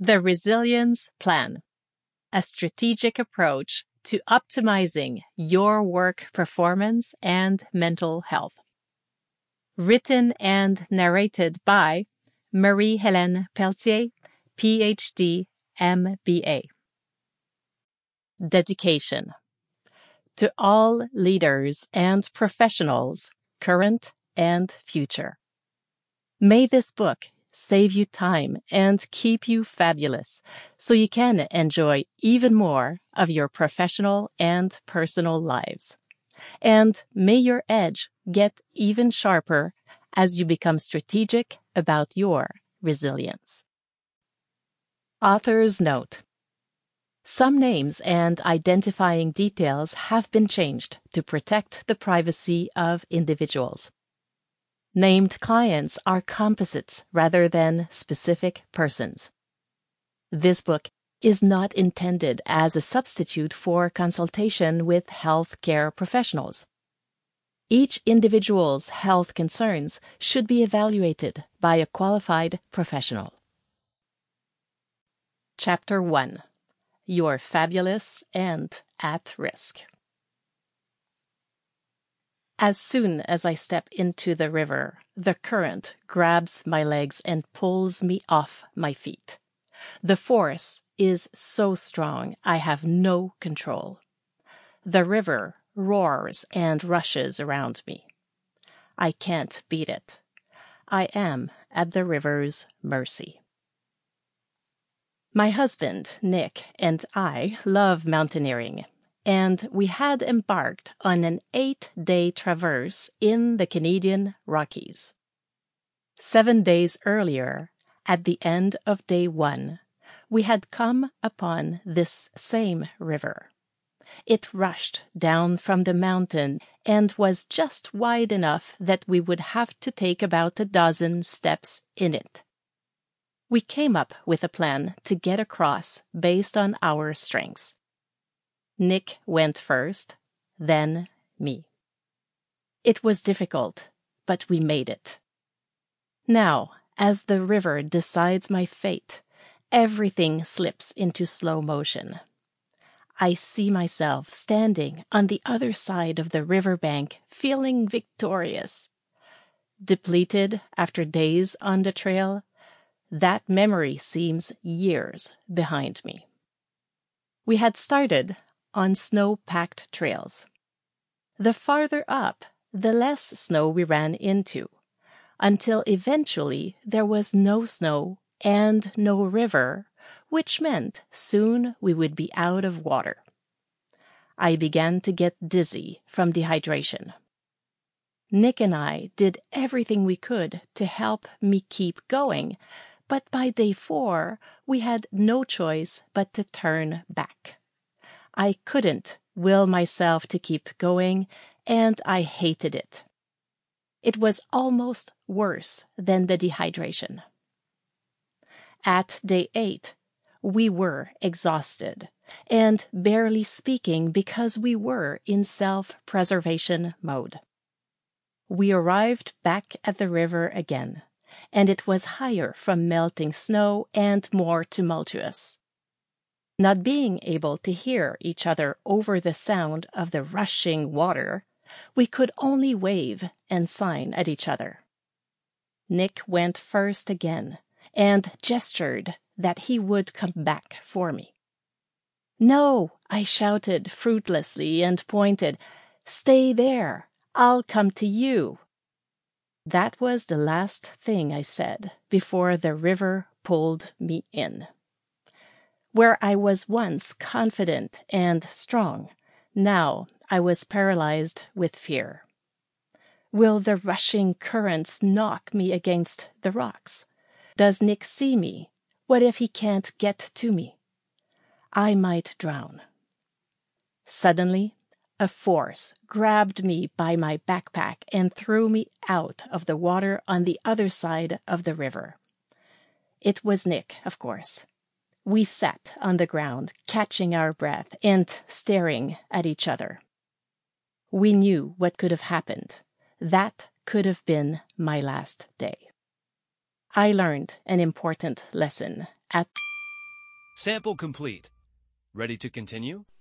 The Resilience Plan, a strategic approach to optimizing your work performance and mental health. Written and narrated by Marie-Hélène Pelletier, PhD, MBA. Dedication. To all leaders and professionals, current and future. May this book save you time and keep you fabulous so you can enjoy even more of your professional and personal lives. And may your edge get even sharper as you become strategic about your resilience. Author's note. Some names and identifying details have been changed to protect the privacy of individuals. Named clients are composites rather than specific persons. This book is not intended as a substitute for consultation with healthcare professionals. Each individual's health concerns should be evaluated by a qualified professional. Chapter 1. You're fabulous and at risk. As soon as I step into the river, the current grabs my legs and pulls me off my feet. The force is so strong I have no control. The river roars and rushes around me. I can't beat it. I am at the river's mercy. My husband, Nick, and I love mountaineering, and we had embarked on an 8-day traverse in the Canadian Rockies. 7 days earlier, at the end of day 1, we had come upon this same river. It rushed down from the mountain and was just wide enough that we would have to take about 12 steps in it. We came up with a plan to get across based on our strengths. Nick went first, then me. It was difficult, but we made it. Now, as the river decides my fate, everything slips into slow motion. I see myself standing on the other side of the riverbank, feeling victorious. Depleted after days on the trail, that memory seems years behind me. We had started on snow-packed trails. The farther up, the less snow we ran into, until eventually there was no snow and no river, which meant soon we would be out of water. I began to get dizzy from dehydration. Nick and I did everything we could to help me keep going, but by day 4, we had no choice but to turn back. I couldn't will myself to keep going, and I hated it. It was almost worse than the dehydration. At day 8, we were exhausted, and barely speaking because we were in self-preservation mode. We arrived back at the river again, and it was higher from melting snow and more tumultuous. Not being able to hear each other over the sound of the rushing water, we could only wave and sign at each other. Nick went first again and gestured that he would come back for me. "No," I shouted fruitlessly and pointed. "Stay there. I'll come to you." That was the last thing I said before the river pulled me in. Where I was once confident and strong, now I was paralyzed with fear. Will the rushing currents knock me against the rocks? Does Nick see me? What if he can't get to me? I might drown. Suddenly, a force grabbed me by my backpack and threw me out of the water on the other side of the river. It was Nick, of course. We sat on the ground, catching our breath and staring at each other. We knew what could have happened. That could have been my last day. I learned an important lesson at Sample complete. Ready to continue?